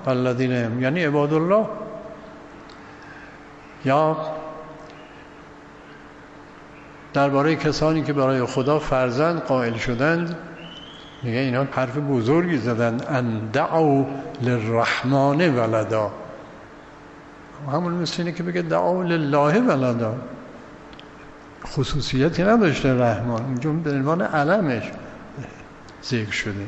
الذین یعنی عباد الله. یا درباره کسانی که برای خدا فرزند قائل شدند میگه اینا حرف بزرگی زدن، ان دعوا للرحمن ولدا. همون مثل اینه که بگه دعوا لله ولدا، خصوصیتی نداشته رحمان، اونجا به عنوان علمش ذکر شده.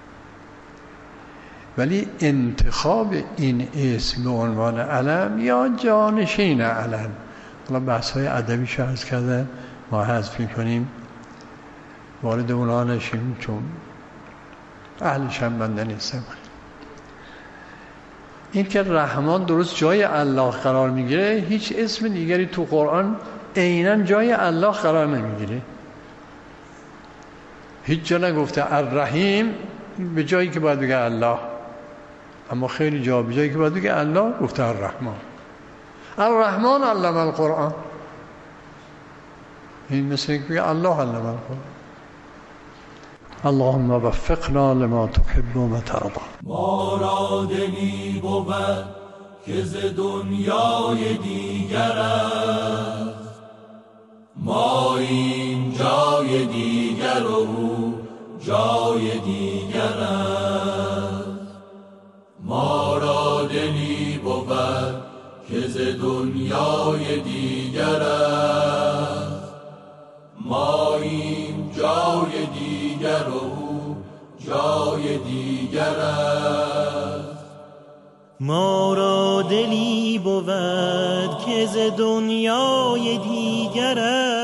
ولی انتخاب این اسم به عنوان علم یا جانشین علم، حالا بحث‌های ادبیش عرض کردم، ما حذف می‌کنیم، وارد اونها نشیم چون اهلش هم بنده نیستم. این که رحمان درست جای الله قرار میگیره، هیچ اسم دیگری تو قرآن عیناً جای الله قرار نمیگیره. هیچ جا نگفته الرحیم به جایی که باید بگه الله، اما خیلی جا به جایی که باید بگه الله گفته الرحمن. الرحمن علم القرآن، این مثل اینکه بگه الله علم القرآن. اللهم وفقنا لما تحب و ترضى. ما را دلی بود که ز دنیای دیگر است، ما این جای دیگر و او جای دیگر است. ما را دلی بود که ز دنیای دیگر است، ما این جای دیگر و او جای دیگر است. ما را دلی بود که ز دنیای دیگر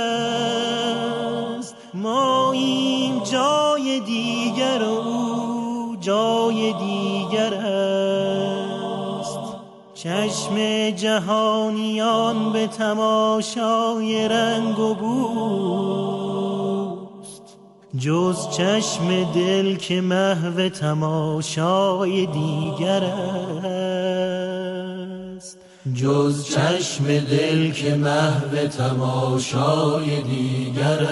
است، ما این جای دیگر و او جای دیگر است. چشم جهانیان به تماشای رنگ و بوست، جز چشم دل که محو تماشای دیگر است. جز چشم دل که محو تماشای دیگر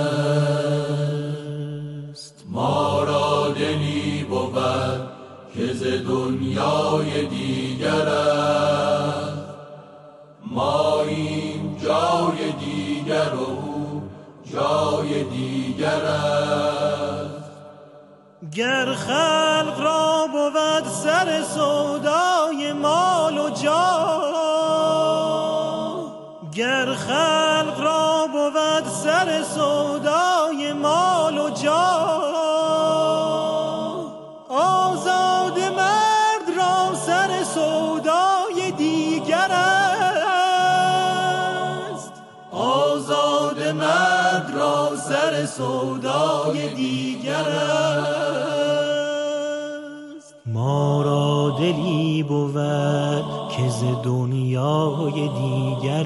است. ما را دلی بود که ز دنیای دیگر است، ما این جای دیگر و او جای دیگر است. گر خلق را بود سر سودای مال و جاه، گر خلق را بود سر سودای مال و جاه، آزاد مرد را سر سودای دیگر است. آزاد مرد را سر سودای دیگر است. ما را دلی بود که ز دنیای دیگر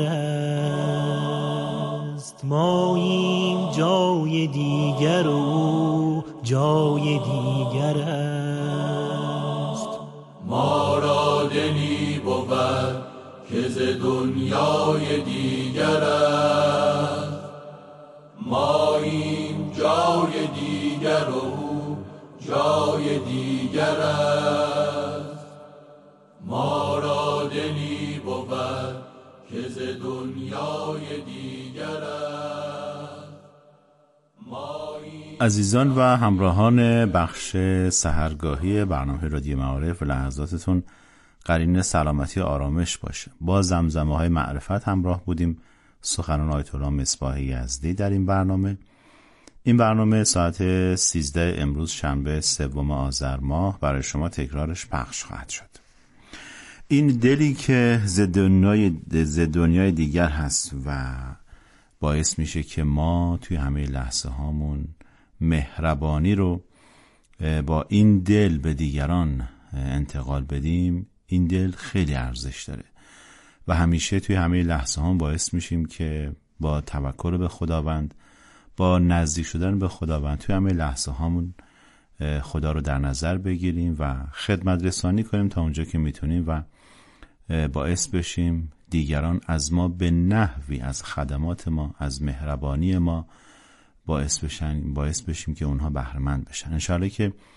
است، ما این جای دیگر و جای دیگر است. ما را دلی بود که ز دنیای دیگر است، ما این جای دیگر و جای دیگر است. ما را دلی بود که ز دنیای دیگر است، ما این... عزیزان و همراهان بخش سحرگاهی برنامه رادیو معارف، لحظاتتون قرین سلامتی و آرامش باشه. با زمزمه‌های معرفت همراه بودیم، سخنان آیت الله مصباح یزدی در این برنامه. این برنامه ساعت 13 امروز شنبه 3 آذر ماه برای شما تکرارش پخش خواهد شد. این دلی که ز دنیای دیگر هست و باعث میشه که ما توی همه لحظه هامون مهربانی رو با این دل به دیگران انتقال بدیم. این دل خیلی ارزش داره و همیشه توی همه لحظه هام باعث میشیم که با توکل به خداوند، با نزدیک شدن به خداوند توی همه لحظه هامون خدا رو در نظر بگیریم و خدمت رسانی کنیم تا اونجا که میتونیم و باعث بشیم دیگران از ما به نحوی، از خدمات ما، از مهربانی ما باعث بشیم که اونها بهره مند بشن. انشاءالله که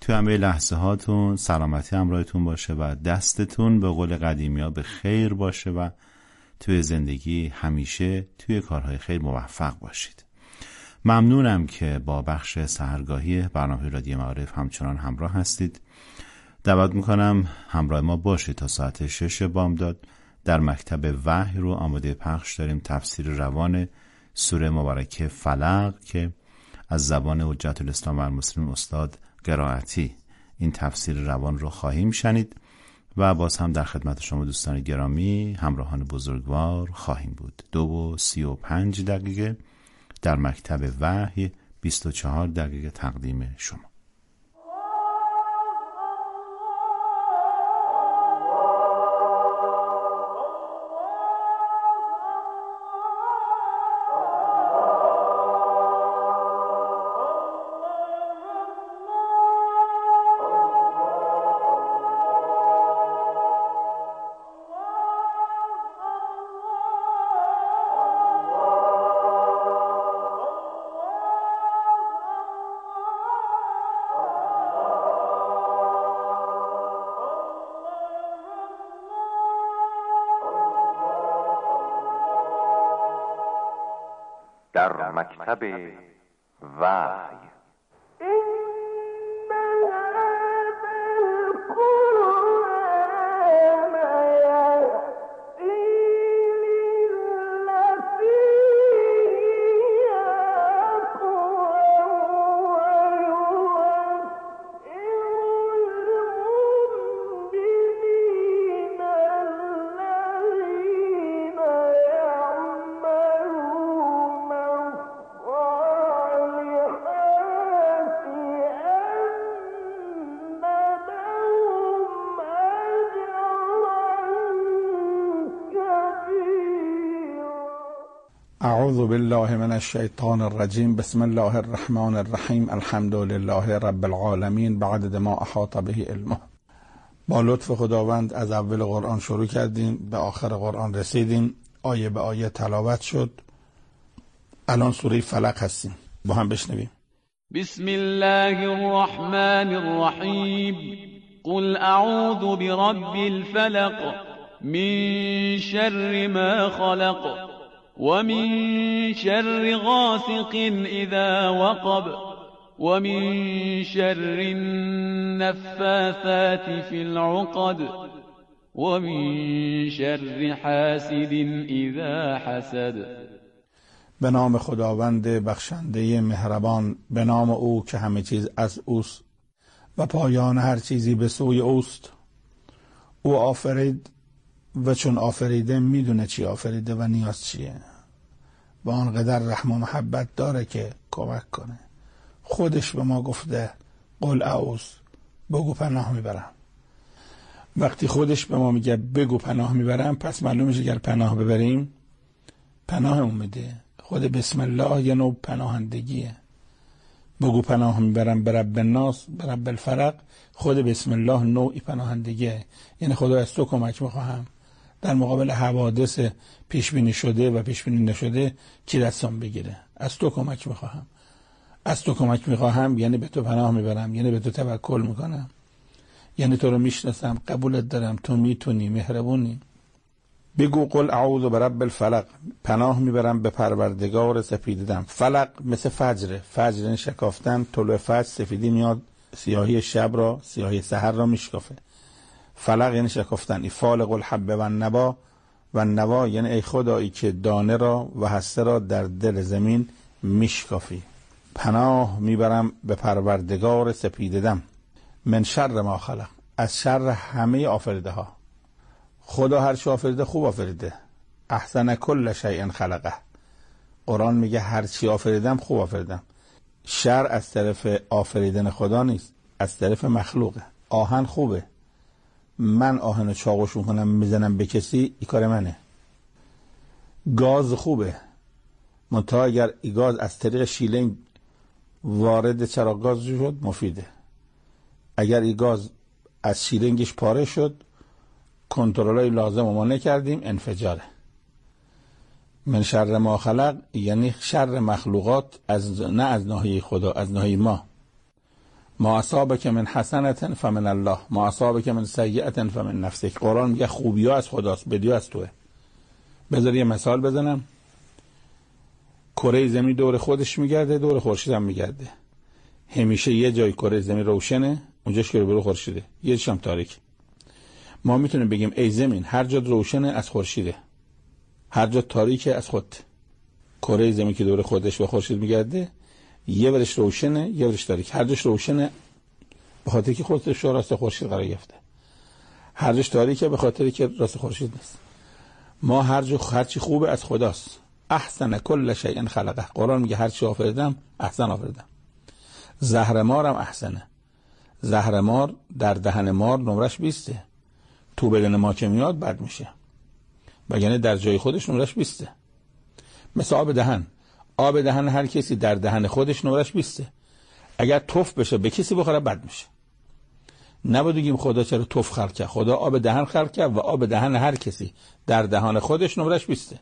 تو همه لحظه هاتون سلامتی همراهتون باشه و دستتون به قول قدیمی ها به خیر باشه و توی زندگی همیشه توی کارهای خیر موفق باشید. ممنونم که با بخش سحرگاهی برنامه رادیو معارف همچنان همراه هستید. دعوت میکنم همراه ما باشید تا ساعت 6 بامداد. در مکتب وحی رو آماده پخش داریم تفسیر روان سوره مبارکه فلق که از زبان حجت الاسلام و المسلمین استاد قرائتی این تفسیر روان رو خواهیم شنید و باز هم در خدمت شما دوستان گرامی همراهان بزرگوار خواهیم بود. 2:35 در مکتب وحی 24 دقیقه تقدیم شما. در مکتب وحی اعوذ بالله من الشیطان الرجیم. بسم الله الرحمن الرحیم. الحمد لله رب العالمین بعدد ما احاط به علمه. با لطف خداوند از اول قرآن شروع کردیم، به آخر قرآن رسیدیم، آیه به آیه تلاوت شد. الان سوره فلق هستیم، با هم بشنویم. بسم الله الرحمن الرحیم. قل اعوذ برب الفلق من شر ما خلق ومن شر غاسق اذا وقب ومن شر النفاثات في العقد ومن شر حاسد اذا حسد. به نام خداوند بخشنده مهربان، به نام او که همه چیز از اوست و پایان هر چیزی به سوی اوست. او آفرید و چون آفریده میدونه چی آفریده و نیاز چیه. با آنقدر رحم و محبت داره که کمک کنه. خودش به ما گفته قل اعوذ، بگو پناه میبرم. وقتی خودش به ما میگه بگو پناه میبرم، پس معلوم میشه اگر پناه ببریم پناهمون میده. خود بسم الله یه نوع پناهندگیه. بگو پناه میبرم به رب الناس، به رب الفلق، خود بسم الله نوعی پناهندگیه. یعنی خدا از تو کمک میخواهم در مقابل حوادث پیش بینی شده و پیش بینی نشده چی دستم بگیره. از تو کمک میخواهم. از تو کمک میخواهم یعنی به تو پناه میبرم، یعنی به تو توکل میکنم، یعنی تو رو میشناسم، قبولت دارم، تو میتونی، مهربونی. بگو قل اعوذ برب الفلق، پناه میبرم به پروردگار سپیدم. فلق مثل فجر، فجر یعنی شکافتن، طلوع فجر سفیدی میاد، سیاهی شب را، سیاهی سحر را میشکافه. فلق یعنی شکافتن. فالق الحب و النوا، و نوا یعنی ای خدایی که دانه را و هسته را در دل زمین میشکافی. پناه میبرم به پروردگار سپیدم. من شر ما خلق، از شر همه آفریده ها. خدا هر چی آفریده خوب آفریده. احسن کل شیء خلقه. قرآن میگه هر چی آفریدم خوب آفریدم. شر از طرف آفریدن خدا نیست، از طرف مخلوقه. آهن خوبه، من آهن چاقوش میکنم میزنم به کسی، این کار منه. گاز خوبه، منتها اگر این گاز از طریق شیلنگ وارد چراغ گاز شد مفیده. اگر این گاز از شیلنگش پاره شد، کنترلای لازم ما نکردیم، انفجاره. من شر ما خلق یعنی شر مخلوقات، نه از ناحیه خدا، از ناحیه ما. ما اصابک من حسنة فمن الله، ما اصابک من سیئة فمن نفسک. قرآن میگه خوبی ها از خداست، بدی ها از توه. بذار یه مثال بزنم. کره زمین دور خودش میگرده، دور خورشید هم میگرده. همیشه یه جای کره زمین روشنه، اونجاش که رو خورشیده، یه جاش هم تاریک. ما میتونیم بگیم ای زمین هر جا روشنه از خورشیده، هر جا تاریکه از خود. کره زمین که دور خودش به خورشید میگرده، یه ورش روشنه یه ورش تاریک. هر جاش روشنه به خاطر که خودش راست خورشید قرار گرفته، هر جاش تاریکه به خاطر که راست خورشید نیست. ما هر چی خوبه از خداست. احسن کل شیء خلقه. قرآن میگه هر چی آفریدم احسن آفریدم. زهرمارم احسنه. زهرمار در دهن مار نمرش 20، تو بدن ما که میاد بد میشه، وگرنه در جای خودش نمرش 20. مثل آب دهن. آب دهن هر کسی در دهن خودش نمرش 20. اگر تف بشه به کسی بخوره بد میشه. نباید بگیم خدا چرا تف خلق کرد. خدا آب دهن خلق کرد و آب دهن هر کسی در دهان خودش نمرش 20.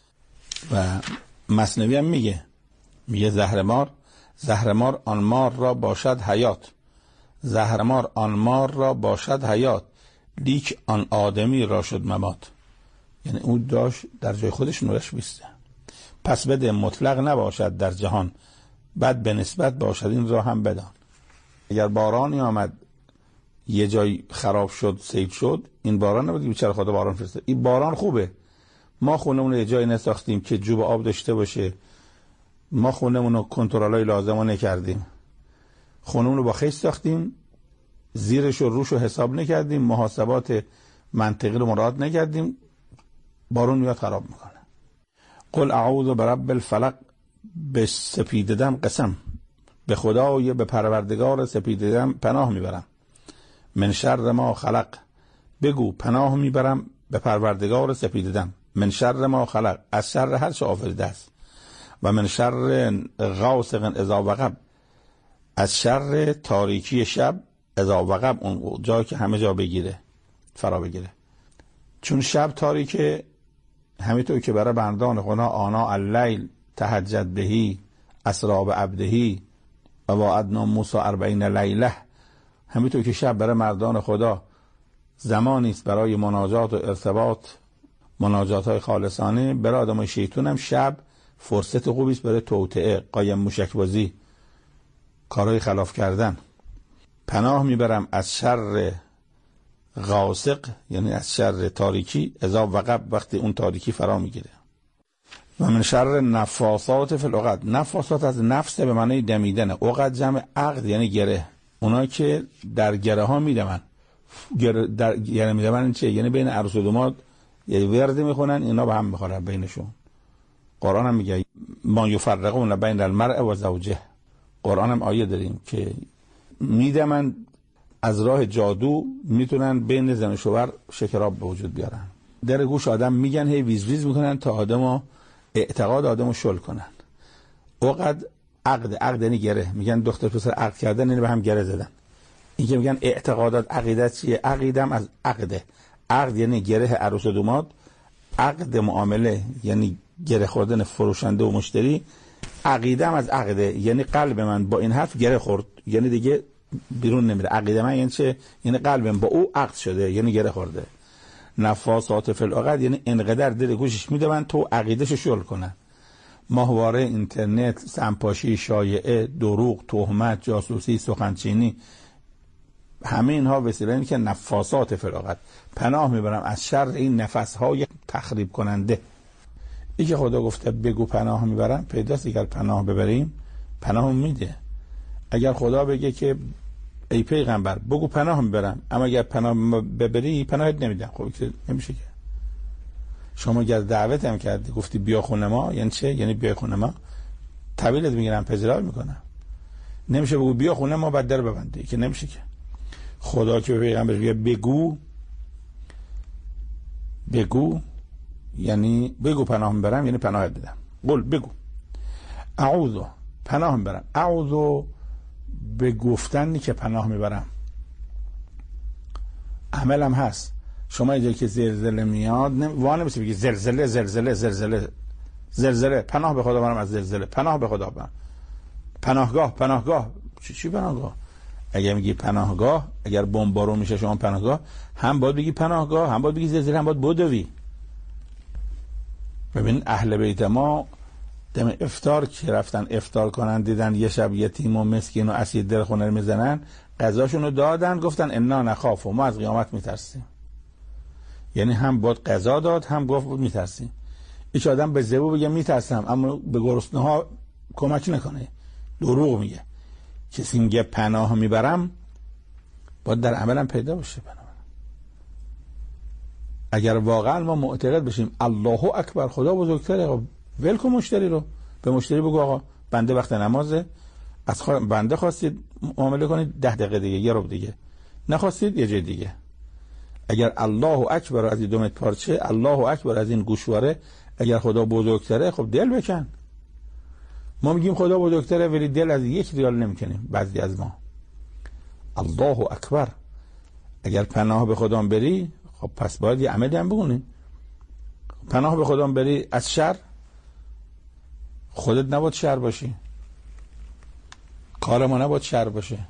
و مثنوی هم میگه زهرمار آن مار را باشد حیات. زهرمار آن مار را باشد حیات، لیک آن آدمی را شد ممات. یعنی اون داشت در جای خودش نورش 20. پس بده مطلق نباشد در جهان، بد به نسبت باشد این را هم بدان. اگر بارانی آمد یه جای خراب شد سیل شد، این باران نبودی چرا خدا باران فرستاد. این باران خوبه. ما خونمون رو یه جایی نساختیم که جوب آب داشته باشه، ما خونمون رو کنترلای لازم رو نکردیم، خونمون رو با خیش ساختیم، زیرش و روش رو حساب نکردیم، محاسبات منطقی رو مراعات نکردیم، بارون میاد خراب میکنه. قل اعوذ برب الفلق. به سپیددم قسم، به خدای به پروردگار سپیددم پناه میبرم. من شر ما خلق. بگو پناه میبرم به پروردگار سپیددم. من شر ما خلق، از شر هر چه آفریده است. و من شر غاسق اذا وقب، از شر تاریکی شب اذا وقب، اون جایی که همه جا بگیره فرا بگیره. چون شب تاریکه، همینطور که برای بندان خدا آنا اللیل تهجد بهی اسری بعبده و وعدنا موسی 40 لیله، همینطور که شب برای مردان خدا زمانی است برای مناجات و ارتباط، مناجات های خالصانه، برای آدمای شیطان هم شب فرصت خوبی است برای توطئه، قایم موشک بازی، کارهای خلاف کردن. پناه میبرم از شر غاسق، یعنی از شر تاریکی، اذا وقب، وقتی اون تاریکی فرا میگیره. و من شر نفاسات فی العقد. نفاسات از نفس به معنی دمیدن، عقد جمع عقد یعنی گره، اونایی که در گره ها میدمن. در گره میدمن چه؟ یعنی بین عروس و داماد یه ورد میخونن، اینا به هم میخورن بینشون. قرآن هم میگه ما یفرقون بین المرء و زوجه. قرآن هم آیه داریم که میدمن از راه جادو، میتونن بین زن و شوهر شکراب به وجود بیارن. در گوش آدم میگن، هی ویز ویز میکنن تا آدمو اعتقاد آدمو شل کنن. عقد عقد یعنی گره. میگن دختر پسر عقد کردن یعنی به هم گره زدن. این که میگن اعتقادات عقیدت چیه؟ عقیدم از عقده. عقد یعنی گره عروس و داماد، عقد معامله یعنی گره خوردن فروشنده و مشتری، عقیدم از عقده یعنی قلب من با این حرف گره خورد، یعنی دیگه بیرون نمیره. عقیده من یعنی چه؟ یعنی قلبم با او عقد شده، یعنی گره خورده. نفاسات فی العقد یعنی انقدر دل گوشش میده من تو عقیدهشو شل کنن. ماهواره، اینترنت، سمپاشی، شایعه، دروغ، تهمت، جاسوسی، سخنچینی، همه اینها وسیله اینه که نفاسات فی العقد. پناه میبرم از شر این نفسهای تخریب کننده. این که خدا گفته بگو پناه میبرم، پیداست اگر پناه ببریم پناه میده. اگر خدا بگه که ای پیغمبر بگو پناه میبرم، اما اگر پناه ببری پناهت نمیدم، خب که نمیشه که. شما اگر دعوت هم کردی گفتی بیا خونه ما، یعنی چه؟ یعنی بیا خونه ما، طویلت میگیرم پذیرایی میکنم. نمیشه بگو بیا خونه ما بعد در ببندی، که نمیشه که. خدا که به پیغمبر بگه بگو یعنی بگو پناه میبرم، یعنی پناهت بدم. قول بگو اعوذ، پناه میبرم. اعوذ به گفتنی که پناه میبرم عملم هست. شما اینجا که زلزله میاد وانمیسی بگی زلزله، پناه به خدا برم از زلزله، پناه به خدا برم. پناهگاه چی پناهگاه؟ اگر میگی پناهگاه، اگر بمبارون میشه شما پناهگاه، هم باید بگی پناهگاه، هم باید بگی زلزله، هم باید بدوی. ببین اهل بیت ما دم افطار که رفتن افطار کنن دیدن یه شب یتیم و مسکین و اسیر در خونه رو میزنن، غذاشون رو دادن، گفتن انا نخاف، ما از قیامت میترسیم. یعنی هم باید غذا داد، هم گفت میترسیم. هیچ آدم به زبون بگه میترسم اما به گرسنه ها کمک نکنه، دروغ میگه. کسی میگه پناه میبرم، باید در عملم پیدا باشه. اگر واقعا ما معتقد بشیم الله اکبر، خدا بزرگتره، ولکن مشتری رو، به مشتری بگو آقا بنده وقت نمازه، از بنده خواستید معامله کنید 10 دقیقه دیگه، یه ربع دیگه، نخواستید یه جای دیگه. اگر الله اکبر از این 2 متر پارچه، الله اکبر از این گوشواره، اگر خدا بزرگتره خب دل بکن. ما میگیم خدا بزرگتره ولی دل از 1 ریال نمیکنیم بعضی از ما. الله اکبر. اگر پناه به خدا بری، خب پس باید یه عملی هم بگونی. پناه به خدا بری از شر، خودت نباید شر باشی، کار ما نباید شر باشه.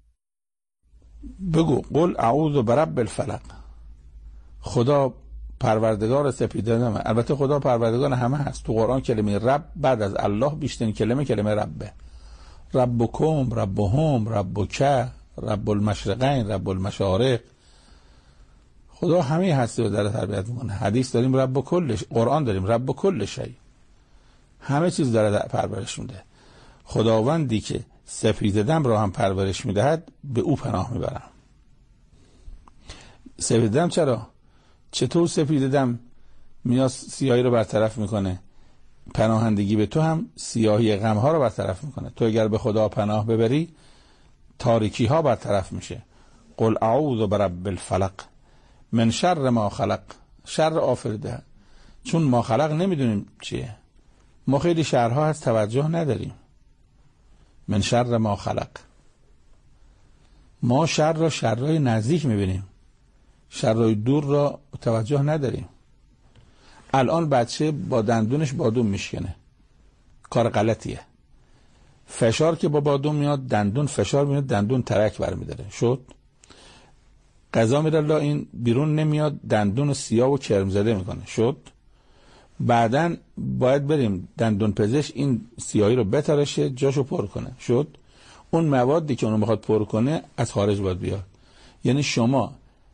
بگو قل اعوذ برب الفلق، خدا پروردگار سپیده‌دمه. البته خدا پروردگار همه هست. تو قرآن کلمه رب بعد از الله بیشترین کلمه ربه. ربکم، ربهم، ربک، رب المشرقین، رب المشارق. خدا همه هستی رو داره تربیت میکنه. حدیث داریم رب کلش، قرآن داریم رب کل شی، همه چیز داره پرورش میده. خداوندی که سفید دم را هم پرورش میدهد، به او پناه میبرم. سفید دم چرا؟ چطور سفید دم میاد سیاهی رو برطرف میکنه؟ پناهندگی به تو هم سیاهی غم ها رو برطرف میکنه. تو اگر به خدا پناه ببری، تاریکی ها برطرف میشه. قل اعوذ برب الفلق من شر ما خلق، شر آفریده. چون ما خلق نمیدونیم چیه، ما خیلی شرها هست توجه نداریم. من شر ما خلق، ما شر را شرهای نزدیک میبینیم، شرهای دور را توجه نداریم. الان بچه با دندونش بادوم میشکنه، کار غلطیه. فشار که با بادوم میاد دندون فشار میاد، دندون ترک برمیداره، شد. غذا میره لا این بیرون نمیاد، دندون سیاه و کرم زده میکنه، شد. بعدن باید بریم دندون پزشک این سیاهی رو بترشه جاشو پر کنه، شد. اون موادی که اونو میخواد پر کنه از خارج باید بیاد. یعنی شما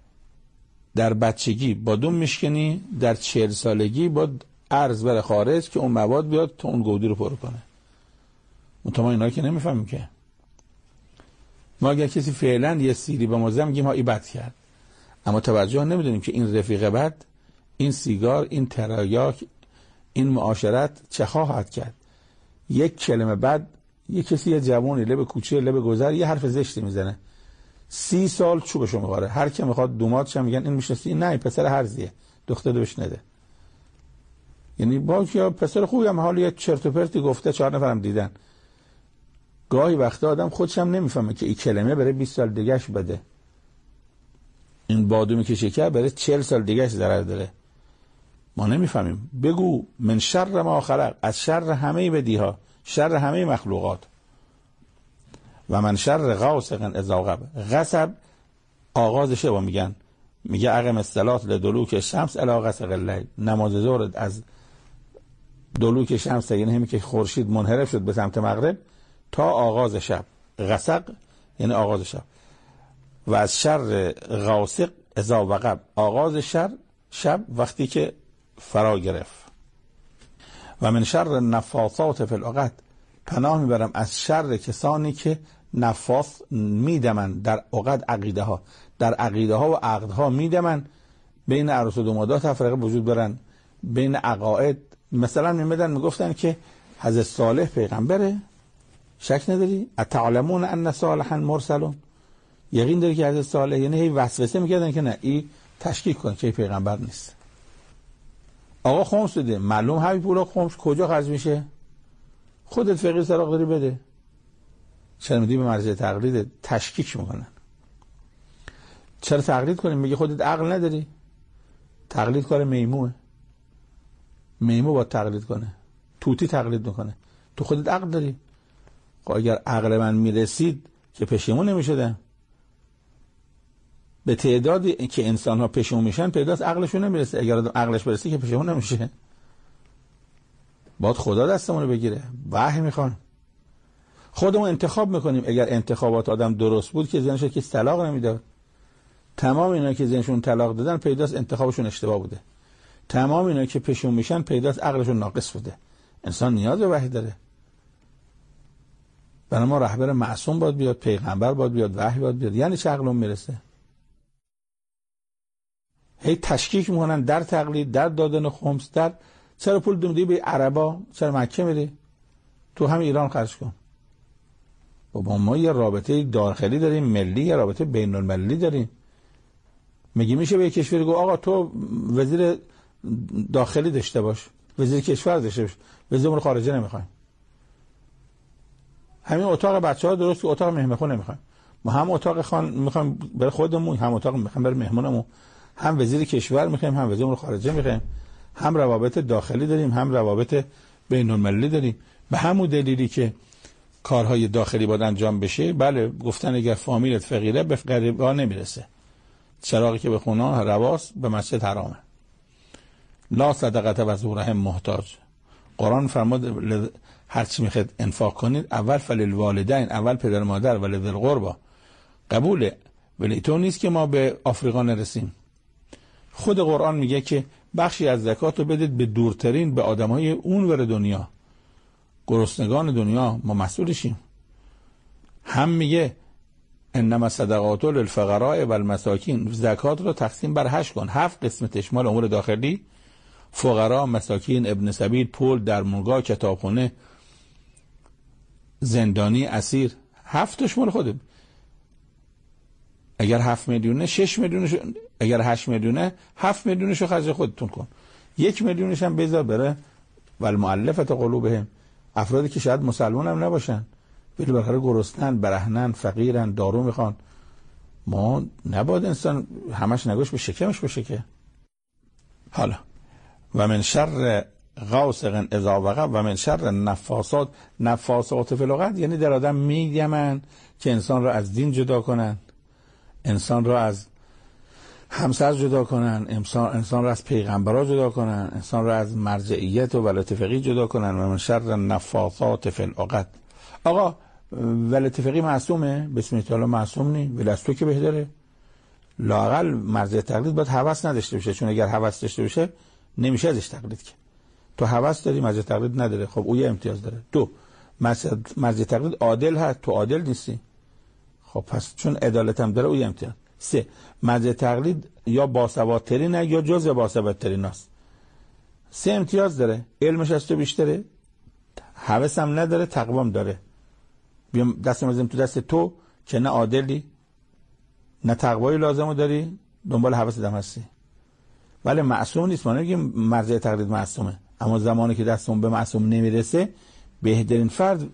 در بچگی بادوم میشکنی، در 40 سالگی باید ارز بره خارج که اون مواد بیاد تا اون گودی رو پر کنه. ما اینا که نمیفهمیم که. ما اگر کسی فعلا یه سیری به ما میگیم ها ای بد کرد، اما توجه نمیدونیم که این رفیق بد، این سیگار، این تریاک، این معاشرت چه خواهد کرد. یک کلمه بد، یک کسی یه جوانی لب کوچه لب گذر یه حرف زشتی میزنه، 30 سال چوبشو میخوره. هر کی میخواد دوماتش هم میگن این میشناسی، نه پسر هرزیه، دختر بهش نده. یعنی با که پسر خوبی هم حالا یه چرت و پرتی گفته 4 نفرم دیدن. گاهی وقتا آدم خودش هم نمیفهمه که این کلمه برای 20 سال دیگهش بده. این بادومی که شکر برای 40 سال دیگهش ضرر داره. ما نمیفهمیم. بگو من شر ما خلق، از شر همه بدیها، شر همه مخلوقات. و من شر غاسق اذا وقب، غصب آغازشه با میگن، میگه اقم الصلاه لدلوک الشمس الی غسق الليل، نماز ظهر از دلوک شمس، یعنی همین که خورشید منحرف شد به سمت مغرب تا آغاز شب. غسق یعنی آغاز شب. و از شر غاسق اذا وقب، آغاز شب وقتی که فرا گرفت. و من شر نفاثات فی العقد، پناه میبرم از شر کسانی که نفاث میدمن در عقد، عقیده ها، در عقیده ها و عقد ها میدمن. بین عروس و داماد تفرقه وجود برن، بین عقاید. مثلا میمدن میگفتن که حضرت صالح پیغمبره، شک نداری؟ اتعلمون ان صالحا مرسلون، یقین داری که حضرت صالح، یعنی هی وسوسه میکردن که نه این تشکیک کن که پیغمبر نیست. آقا خمس بده، معلوم همین پولا خمس کجا خرج میشه؟ خودت فقیر سراغ داری بده. چرا میدی به مرجع تقلید تشکیک میکنن؟ چرا تقلید کنیم؟ میگه خودت عقل نداری. تقلید کار میموه، میمو باید تقلید کنه، توتی تقلید میکنه، تو خودت عقل داری. اگر عقل من میرسید که پشیمون نمیشدن. به تعدادی که انسان ها پشیمون میشن پیداست عقلشون نمیرسه. اگر عقلش برسه که پشیمون نمیشه. باید خدا دستمون رو بگیره. وحی میخوان. خودمون انتخاب میکنیم. اگر انتخابات آدم درست بود که ذهنش کسی طلاق نمیداد. تمام اینا که ذهنشون طلاق دادن پیداست انتخابشون اشتباه بوده. تمام اینا که پشیمون میشن پیداست عقلشون ناقص بوده. انسان نیاز به وحی داره. برای ما رهبر معصوم باید بیاد، پیغمبر باید بیاد، وحی باید بیاد. یعنی چه عقلمون میرسه؟ هی تشکیک میکنن در تقلید، در دادن خمس، در چرا پول میدی به عربا، چرا مکه میدی؟ تو هم ایران خرج کن. با ما یه رابطه داخلی داریم، ملی، یه رابطه بین المللی داریم. میشه به کشوری گفت آقا تو وزیر داخلی داشته باش، وزیر کشور داشته باش، وزیر امور خارجه نمیخوایم. همین اتاق بچه‌ها درست که اتاق مهمونخونه نمیخوایم. ما هم اتاق خان میخوایم برای خودمون، هم اتاق میخوایم برای مهمونمون. هم وزیر کشور میخوایم، هم وزیر امور خارجه میخوایم. هم روابط داخلی داریم، هم روابط بین المللی داریم. به همون دلیلی که کارهای داخلی باید انجام بشه، بله گفتن اگر فامیلت فقیره به غریبا نمیرسه. چراغی که به خونه رواست به مسجد حرامه. لا صدقت و زورهم محتاج. قرآن فرمود هر چی میخواید انفاق کنید اول فللوالدین، اول پدر مادر، ولذی القربا. قبوله، ولی تو نیست که ما به آفریقا نرسیم. خود قرآن میگه که بخشی از زکات رو بدید به دورترین، به آدمای اونور دنیا، گرسنگان دنیا. ما مسئولشیم. هم میگه انما صدقات للفقراء والمساکین، زکات رو تقسیم بر 8 کن. 7 قسمت اشمال امور داخلی، فقرا، مساکین، ابن سبیل، پول، درمونگاه، کتابخونه، زندانی، اسیر. 7 اشمال خوده. اگر 7 میلیونه 6 میلیونش، اگر 8 میلیونه 7 میلیونشو خرج خودتون کن. 1 میلیونش هم بذار بره والمؤلفه قلوبهم، افرادی که شاید مسلمان هم نباشن ولی بالاخره گرسنن، برهنن، فقیرن، دارو میخوان. ما نباید انسان همش نگوش به شکمش باشه که. حالا و من شر غاسق اذا وقب و من شر نفاسات فی العقد، یعنی در آدم میگمن که انسان را از دین جدا کنن، انسان را از همسر جدا کنن، انسان را از پیغمبرها جدا کنن، انسان را از مرجعیت و ولایت فقیه جدا کنن. و من شر نفاسات فی العقد. آقا ولایت فقیه معصومه؟ بسم الله معصوم نی، ولی از تو که بهتره. لااقل مرجع تقلید باید هوس نداشته باشه، چون اگر هوس داشته باشه نمیشه ازش تقلید که. تو هوس داری، مرجع تقلید نداره، خب او یه امتیاز داره. 2 مرجع تقلید عادل هست، تو عادل نیستی، خب پس چون عدالت هم داره او یه امتیاز. 3 مرجع تقلید یا باسوادترینه یا جز باسوادترین است. 3 امتیاز داره، علمش از تو بیشتره، هوس هم نداره، تقوا هم داره. بیام دستم بزنیم تو دست تو که نه عادلی نه تقوایی لازمو داری، دنبال هوس دم هستی. ولی معصوم نیست. ما نمیگیم مرجع تقلید معصومه، اما زمانی که دستمون به معصوم نمیرسه، بهترین فرد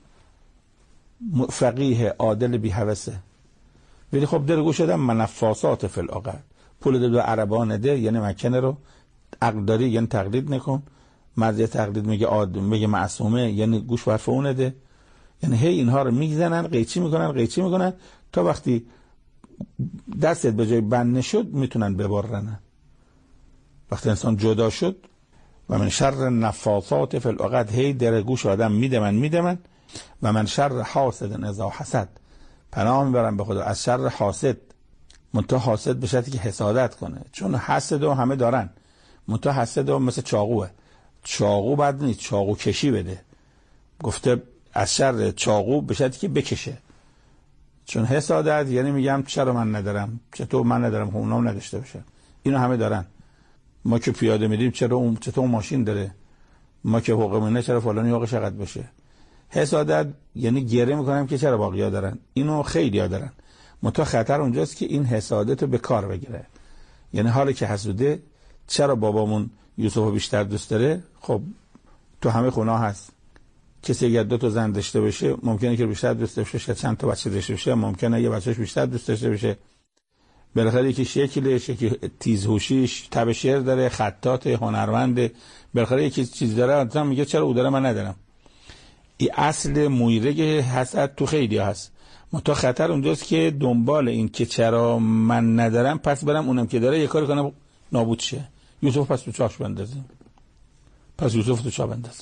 فقیه عادل بی هوسه. ولی خب در گوش دادم منفاسات فی العقد، پول ده به عربا نده، یعنی مکنه رو عقل داری یعنی تقلید نکن. مرجع تقلید میگه معصومه یعنی گوش به حرف اون نده. یعنی هی اینها رو میزنن، قیچی میکنن تا وقتی دستت به جای بند نشد میتونن ببرن. وقتی انسان جدا شد و من شر نفاسات فی العقد، هی در گوش آدم میدمن. و من شر حاسد اذا حسد، پناه میبرم به خدا از شر حاسد. منتها حاسد به شرطی که حسادت کنه، چون حسد رو همه دارن، منتها حسد رو مثل چاقوه. چاقو بد نیست، چاقو کشی بده. گفته از شر چاقو به شرطی که بکشه. چون حسادت یعنی میگم چرا من ندارم، چطور من ندارم، خب اونام نداشته باشه. اینو همه دارن. ما که پیاده میریم چطور اون ماشین داره، ما که حقوق منه چرا فلانی حقوقش چقدر بشه. حسادت یعنی گره میکنم که چرا باقی‌ها دارن، اینو خیلی‌ها دارن. منتها خطر اونجاست که این حسادت رو به کار بگیره. یعنی حالی که حسوده چرا بابامون یوسفو بیشتر دوست داره، خب تو همه خونه هست. کسی اگر 2 تا زن داشته باشه ممکنه که بیشتر دوست داشته باشه، چند تا بچه داشته باشه ممکنه یه بچه‌ش بیشتر دوست داشته باشه. بالاخره یکی شکلش، یکی تیزهوشیش، تب شعر داره، خطاط، هنرمند، بالاخره یکی چیز داره، آدم میگه چرا او داره من ندارم. این اصل مویرگ حسد تو خیلی هست. منتها خطر اونجاست که دنبال این که چرا من ندارم پس برم اونم که داره یه کاری کنم نابود شه. یوسف پس تو چاش بندازیم. پس یوسف تو چا بندازیم.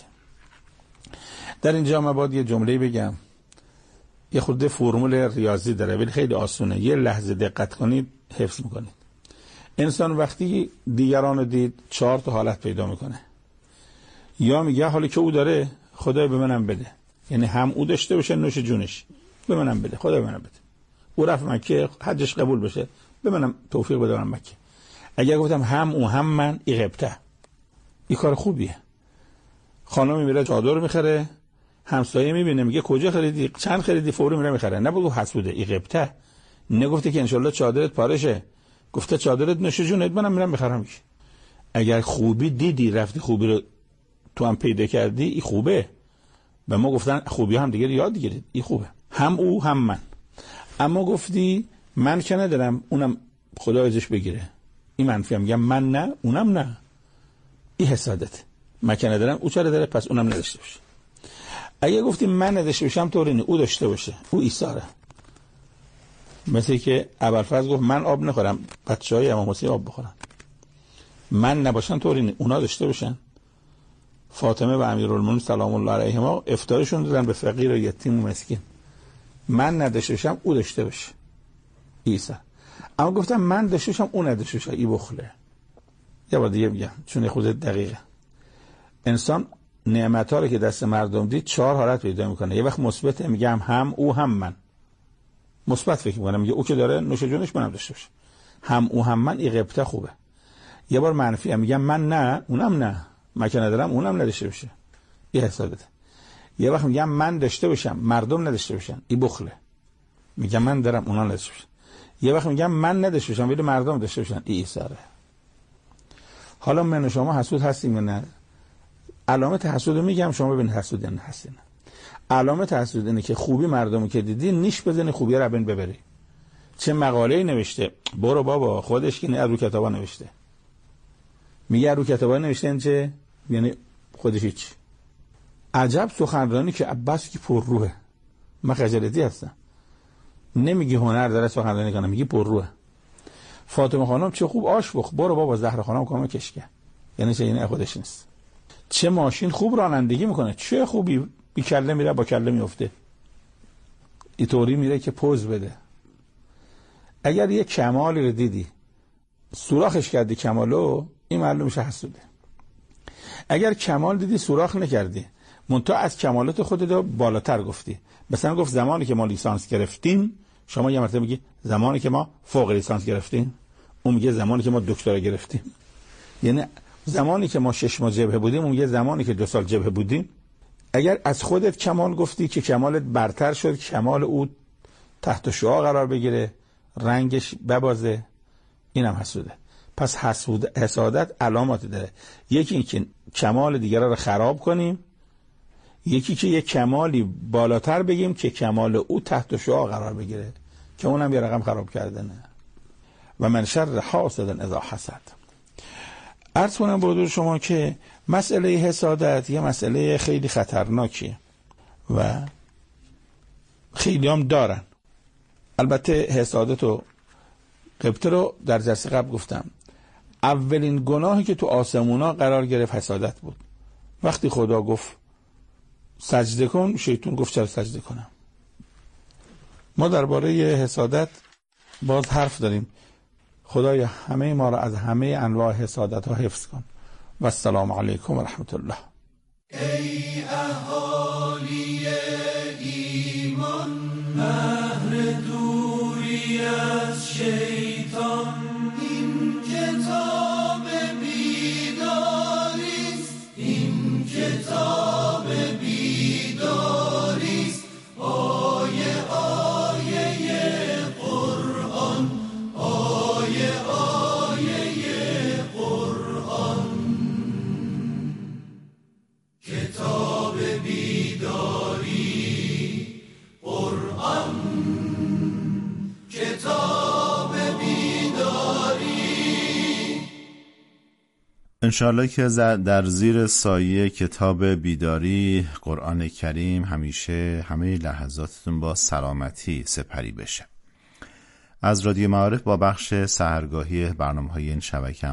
در اینجا من باید یه جمله بگم. یه خورده فرمول ریاضی داره ولی خیلی آسونه. یه لحظه دقت کنید حفظ میکنید. انسان وقتی دیگران رو دید 4 تا حالت پیدا میکنه. یا میگه حالی که او داره خدای به منم بده. یعنی هم او داشته باشه نوش جونش به منم بده، خدای به منم بده. او رفت مکه حجش قبول بشه به منم توفیق بده برم مکه. اگر گفتم هم او هم من ایغبته، این کار خوبیه. خانمی میره چادر میخره، همسایه میبینه میگه کجا خریدی؟ چند خریدی؟ فوری میره میخره. نبگو حسوده، ایغبته. نگفته که انشالله چادرت پارشه، گفته چادرت نوش جونت منم میرم میخرم. اگر خوبی دیدی رفتی خوبی رو تو هم پیدا کردی، این خوبه. به ما گفتن خوبی هم دیگه یاد گیرید، این خوبه. هم او هم من. اما گفتی من که ندارم اونم خدا ازش بگیره، این منفی هم. میگم من نه اونم نه، این حسادت. من که ندارم او چرا داره پس اونم نداشته باشه. اگه گفتی من نداشته باشم طوری نه، او داشته باشه، او ایثاره. مثل که ابوالفضل گفت من آب نخورم بچهای امام حسین آب بخورن. من نباشن طوری نه، اونا داشته باشن. فاطمه و امیرالمومنین سلام الله علیهما افطارشون دادن به فقیر و یتیم و مسکین. من نداشته باشم او داشته باشه، عیسی. اما گفتم من داشته باشم او نداشته باشه، این بخله. یه بار دیگه میگم چون خود دقیقه. انسان نعمت‌ها رو که دست مردم دید 4 حالت پیدا میکنه. یه وقت مثبت میگم هم او هم من، مثبت فکر میکنم میگه او که داره نوش جونش منم داشته باشه. هم او هم من ایغبته خوبه. یه بار منفی میگم من نه اونم نه، من که ندارم اونم نداشته باشه، این حسادته. یه وقت میگم من داشته باشم مردم نداشته باشن، این بخله. میگم من دارم اونا نداشته باشن. یه وقت میگم من نداشته باشم ولی مردم داشته باشن، این ایثاره. حالا من و شما حسود هستیم یا نه؟ علامت حسود رو میگم شما ببینید حسود یا نه هستین. علامت حسود اینه که خوبی مردمی که دیدی نیش بزنی خوبی رو ببین ببری. چه مقاله‌ای نوشته، برو بابا خودش که رو کتابا نوشته. میگه رو کتابا نوشته چه؟ یعنی خودش هیچ. عجب سخنرانی که عباس کی پر روحه. من خجالتی هستم. نمیگی هنر داره سخنرانی کنه، میگی پر روحه. فاطمه خانم چه خوب آش بخ، برو بابا زهرا خانم کامل کشکه. یعنی چه؟ یعنی خودش نیست. چه ماشین خوب رانندگی میکنه، چه خوبی بی کله میره با کله میفته. اینطوری میره که پوز بده. اگر یه کمالی رو دیدی سوراخش کردی کمالو، این معلوم میشه حسوده. اگر کمال دیدی سوراخ نکردی منتها از کمالات خودت بالاتر گفتی، مثلا گفت زمانی که ما لیسانس گرفتیم، شما یه مرتبه میگی زمانی که ما فوق لیسانس گرفتیم، اون میگه زمانی که ما دکترا گرفتیم. یعنی زمانی که ما 6 ماه جبهه بودیم، اون میگه زمانی که 2 سال جبهه بودیم. اگر از خودت کمال گفتی که کمالت برتر شد، کمال او تحت شعاع قرار بگیره، رنگش ببازه، اینم حسوده. پس حسادت علاماتی داره. یکی این که کمال دیگران رو خراب کنیم، یکی که یک کمالی بالاتر بگیم که کمال او تحت شعاع قرار بگیره، که اونم یه رقم خراب کردنه. و من شر حاسد اذا حسد. عرض کنم به حضور شما که مسئله حسادت یه مسئله خیلی خطرناکیه و خیلی هم دارن. البته حسادت و غیبت رو در جلسه قبل گفتم. اولین گناهی که تو آسمونا قرار گرفت حسادت بود. وقتی خدا گفت سجده کن، شیطان گفت چرا سجده کنم. ما درباره حسادت باز حرف داریم. خدایا همه ما را از همه انواع حسادت ها حفظ کن. و السلام علیکم و رحمت الله. ای اهالی ایمان، بهر دوری از شیطان، این کتاب بیداریست، این کتاب بیداریست. آیه آیه قرآن، آیه آیه قرآن، کتاب انشاءالله که در زیر سایه کتاب بیداری قرآن کریم همیشه همه لحظاتتون با سلامتی سپری بشه. از رادیو معارف با بخش سحرگاهی برنامه‌های این شبکه